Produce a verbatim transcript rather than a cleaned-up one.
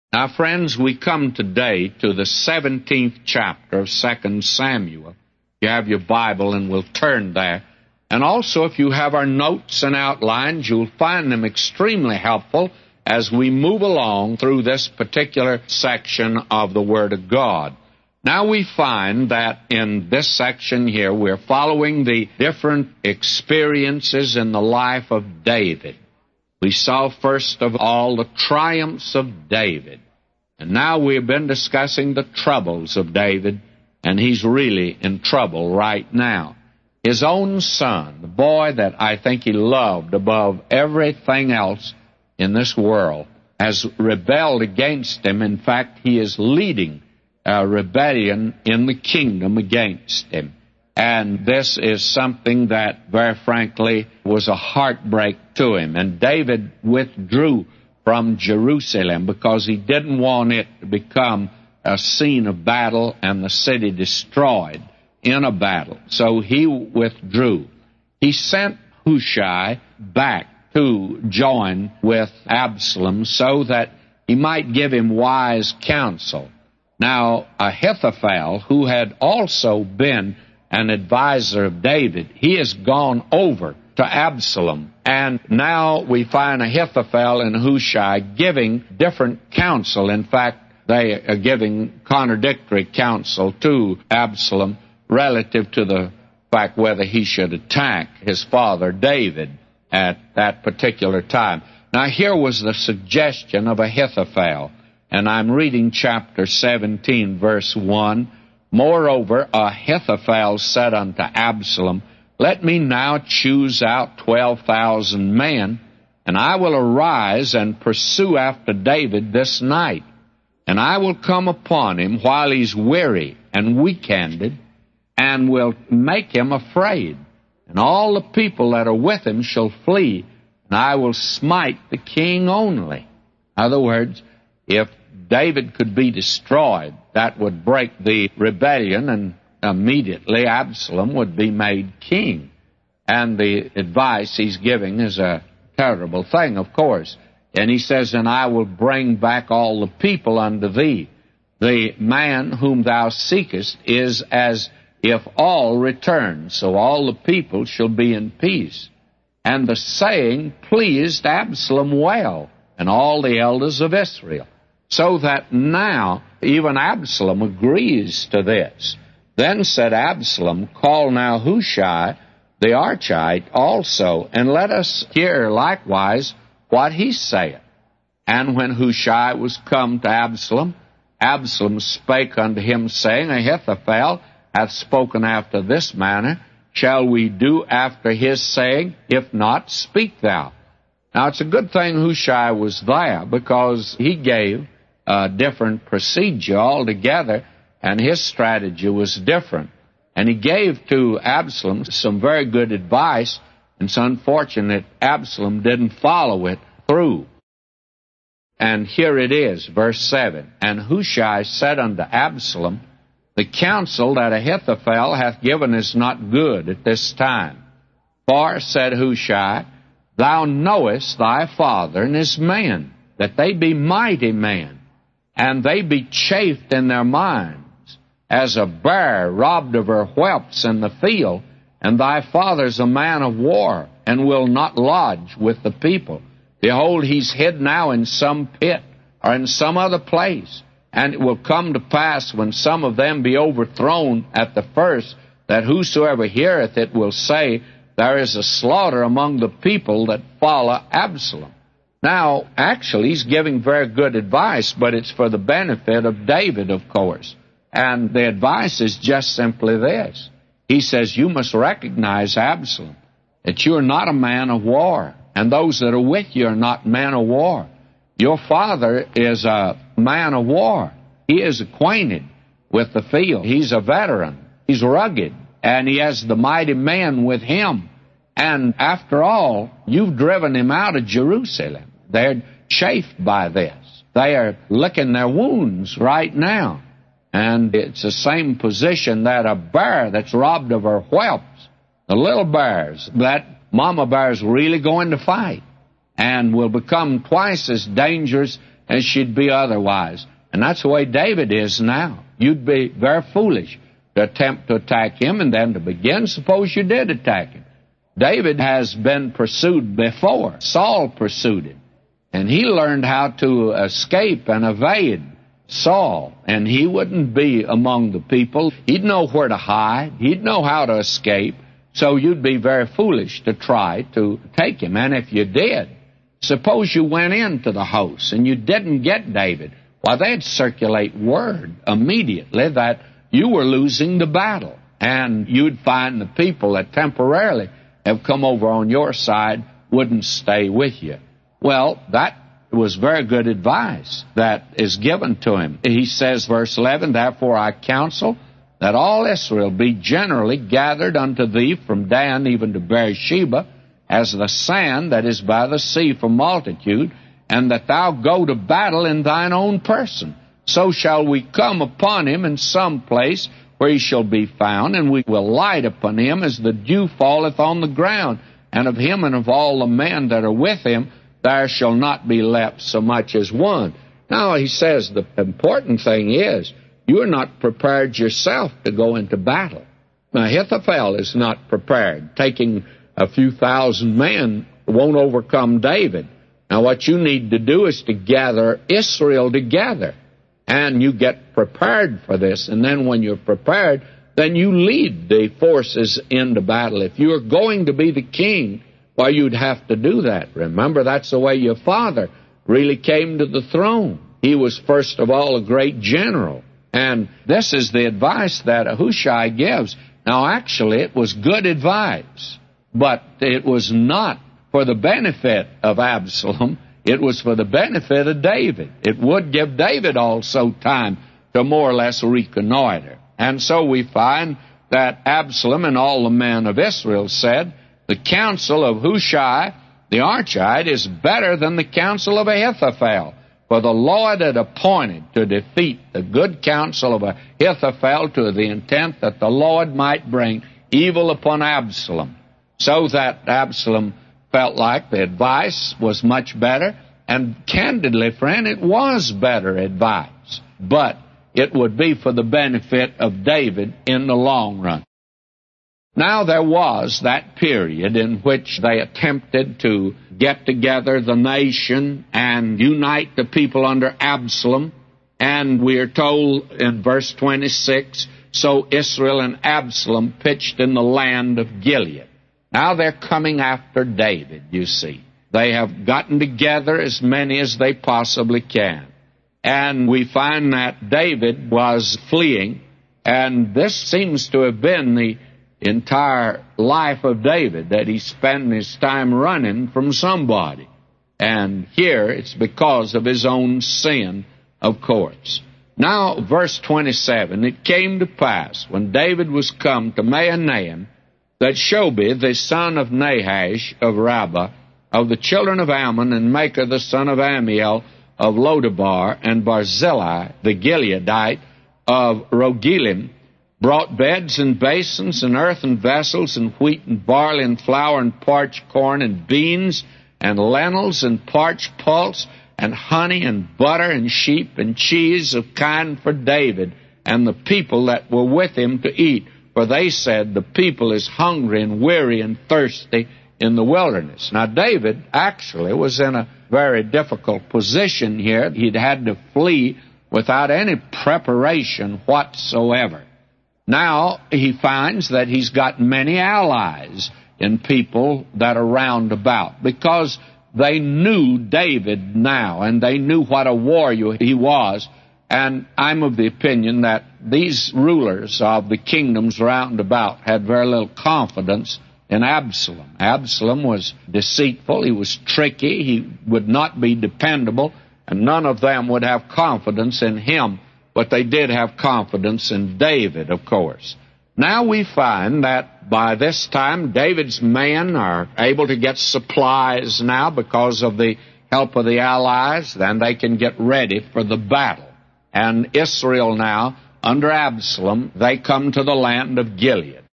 Now, friends, we come today to the seventeenth chapter of Second Samuel. You have your Bible, and we'll turn there. And also, if you have our notes and outlines, you'll find them extremely helpful as we move along through this particular section of the Word of God. Now we find that in this section here, we're following the different experiences in the life of David. We saw first of all the triumphs of David. And now we've been discussing the troubles of David, and he's really in trouble right now. His own son, the boy that I think he loved above everything else in this world, has rebelled against him. In fact, he is leading a rebellion in the kingdom against him. And this is something that, very frankly, was a heartbreak to him. And David withdrew from Jerusalem because he didn't want it to become a scene of battle and the city destroyed in a battle. So he withdrew. He sent Hushai back to join with Absalom so that he might give him wise counsel. Now, Ahithophel, who had also been an advisor of David, he has gone over to Absalom. And now we find Ahithophel and Hushai giving different counsel. In fact, they are giving contradictory counsel to Absalom relative to the fact whether he should attack his father David at that particular time. Now, here was the suggestion of Ahithophel. And I'm reading chapter seventeen, verse one. Moreover, Ahithophel said unto Absalom, Let me now choose out twelve thousand men, and I will arise and pursue after David this night. And I will come upon him while he's weary and weak-handed, and will make him afraid. And all the people that are with him shall flee, and I will smite the king only. In other words, if David could be destroyed, that would break the rebellion, and immediately Absalom would be made king. And the advice he's giving is a terrible thing, of course. And he says, And I will bring back all the people unto thee. The man whom thou seekest is as if all return, so all the people shall be in peace. And the saying pleased Absalom well, and all the elders of Israel. So that now even Absalom agrees to this. Then said Absalom, Call now Hushai the Archite also, and let us hear likewise what he saith. And when Hushai was come to Absalom, Absalom spake unto him, saying, Ahithophel hath spoken after this manner. Shall we do after his saying? If not, speak thou. Now, it's a good thing Hushai was there, because he gave a different procedure altogether, and his strategy was different. And he gave to Absalom some very good advice, and it's unfortunate Absalom didn't follow it through. And here it is, verse seven. And Hushai said unto Absalom, The counsel that Ahithophel hath given is not good at this time. For, said Hushai, Thou knowest thy father and his men, that they be mighty men, and they be chafed in their minds, as a bear robbed of her whelps in the field, and thy father's a man of war, and will not lodge with the people. Behold, he's hid now in some pit, or in some other place. And it will come to pass, when some of them be overthrown at the first, that whosoever heareth it will say, There is a slaughter among the people that follow Absalom. Now, actually, he's giving very good advice, but it's for the benefit of David, of course. And the advice is just simply this. He says, You must recognize, Absalom, that you are not a man of war, and those that are with you are not men of war. Your father is a man of war. He is acquainted with the field. He's a veteran. He's rugged, and he has the mighty men with him. And after all, you've driven him out of Jerusalem. They're chafed by this. They are licking their wounds right now. And it's the same position that a bear that's robbed of her whelps, the little bears, that mama bear's really going to fight and will become twice as dangerous and she'd be otherwise. And that's the way David is now. You'd be very foolish to attempt to attack him, and then to begin, suppose you did attack him. David has been pursued before. Saul pursued him, and he learned how to escape and evade Saul, and he wouldn't be among the people. He'd know where to hide. He'd know how to escape. So you'd be very foolish to try to take him. And if you did, suppose you went into the host and you didn't get David, why, they'd circulate word immediately that you were losing the battle. And you'd find the people that temporarily have come over on your side wouldn't stay with you. Well, that was very good advice that is given to him. He says, verse eleven, therefore I counsel that all Israel be generally gathered unto thee from Dan even to Beersheba, as the sand that is by the sea for multitude, and that thou go to battle in thine own person. So shall we come upon him in some place where he shall be found, and we will light upon him as the dew falleth on the ground. And of him and of all the men that are with him, there shall not be left so much as one. Now, he says the important thing is, you are not prepared yourself to go into battle. Now, Ahithophel is not prepared. Taking a few thousand men won't overcome David. Now, what you need to do is to gather Israel together, and you get prepared for this. And then when you're prepared, then you lead the forces into battle. If you're going to be the king, well, you'd have to do that. Remember, that's the way your father really came to the throne. He was, first of all, a great general. And this is the advice that Ahushai gives. Now, actually, it was good advice, but it was not for the benefit of Absalom. It was for the benefit of David. It would give David also time to more or less reconnoiter. And so we find that Absalom and all the men of Israel said, the counsel of Hushai the Archite is better than the counsel of Ahithophel. For the Lord had appointed to defeat the good counsel of Ahithophel to the intent that the Lord might bring evil upon Absalom. So that Absalom felt like the advice was much better, and candidly, friend, it was better advice. But it would be for the benefit of David in the long run. Now there was that period in which they attempted to get together the nation and unite the people under Absalom. And we are told in verse twenty-six, so Israel and Absalom pitched in the land of Gilead. Now they're coming after David, you see. They have gotten together as many as they possibly can. And we find that David was fleeing, and this seems to have been the entire life of David, that he spent his time running from somebody. And here it's because of his own sin, of course. Now, verse twenty-seven, it came to pass, when David was come to Mahanaim, that Shobi, the son of Nahash of Rabbah, of the children of Ammon, and Makah, the son of Amiel, of Lodabar, and Barzillai, the Gileadite, of Rogelim, brought beds and basins and earthen vessels and wheat and barley and flour and parched corn and beans and lentils and parched pulse and honey and butter and sheep and cheese of kind for David and the people that were with him to eat. For they said, the people is hungry and weary and thirsty in the wilderness. Now, David actually was in a very difficult position here. He'd had to flee without any preparation whatsoever. Now he finds that he's got many allies in people that are round about, because they knew David now, and they knew what a warrior he was. And I'm of the opinion that these rulers of the kingdoms round about had very little confidence in Absalom. Absalom was deceitful, he was tricky, he would not be dependable, and none of them would have confidence in him. But they did have confidence in David, of course. Now we find that by this time, David's men are able to get supplies now because of the help of the allies. Then they can get ready for the battle. And Israel now, under Absalom, they come to the land of Gilead.